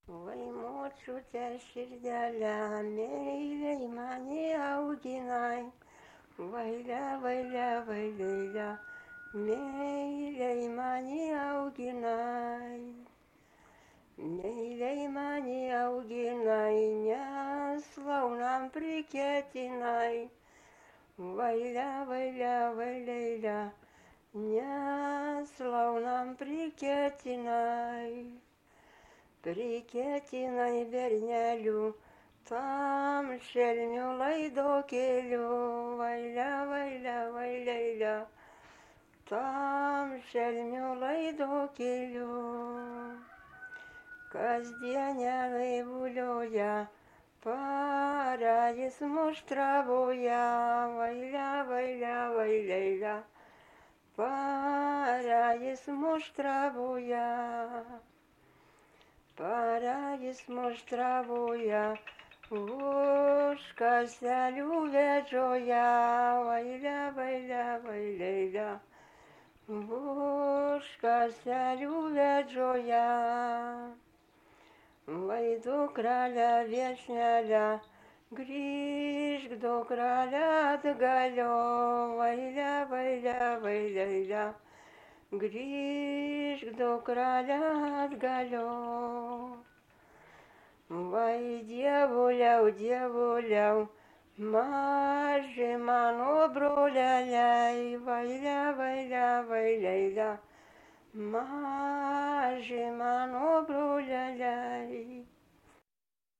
Vai močiute širdelę, meiliai mane auginai, vailia, vailia, vailia, meiliai mane auginai. Meiliai mane auginai, nes launam priketinai, vailia, vailia, vailia, nes launam priketinai. Priketinai bernelių, tam šelmių laidokėlių, vailia, vailia, vailia, tam šelmių laidokėlių. Kasdienę laivulioja, paradis muštravoja, vailia, vailia, vailia, paradis muštravoja. Paradis muštravoja, už kaselių vedžioja, vailia, vailia, vailia, už kaselių vedžioja. Vai dukrele viešnelia, grįžk dukrele atgalio, vailia, vailia, vailia, grįžk dukrele atgalio. Vai dievuliau, dievuliau, maži mano broleliai, vailia, vailia, vailia, maži mano broleliai.